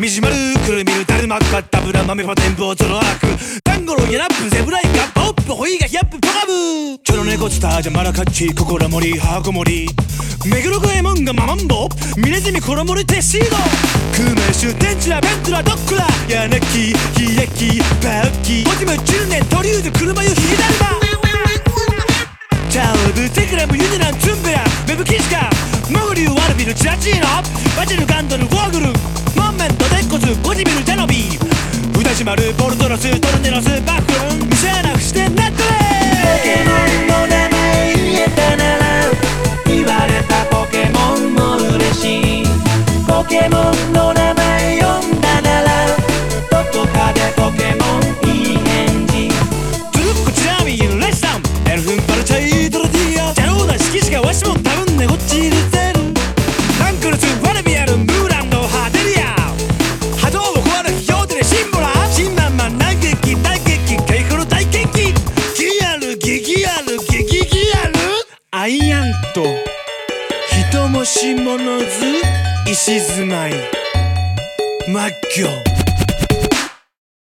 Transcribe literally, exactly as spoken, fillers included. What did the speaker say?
みじまるくるみるだるまかったぶら豆パテンポゾロアクダンゴロヤナップゼブライカポップホイガヒヤップポカブチョロネコツタージャマラカッチココラモリハーコモリ目黒五右衛門がママンボミネズミコロモリテシード空名手天チラベントラドックラヤネキヒヤキパウキモテムじゅうねんトリューズ車湯ヒダルマチャウブテクラムユニランツンベラメブキシカモグリュワルビルチラチーノバジルガンドルウォーグルモンメントデッコズゴジビルジャノビーウダシマルボルトロストルネロスバッフルン見せなくしてネットレポケモンの名前言えたなら言われたポケモンも嬉しいポケモンの名前呼んだならどこかでポケモンいい返事トゥルッコチラミーのレッサンエルフンパルチャイドロディアジャローダ式しかわしも多分ねこっちるぜランクルスワレビアルムーランのハデリア波動を壊る標的でシンボラ新マンマン南撃大撃ケイコロ大研究ギアルギギアルギギギアルアイアント人もしものず石住まい魔境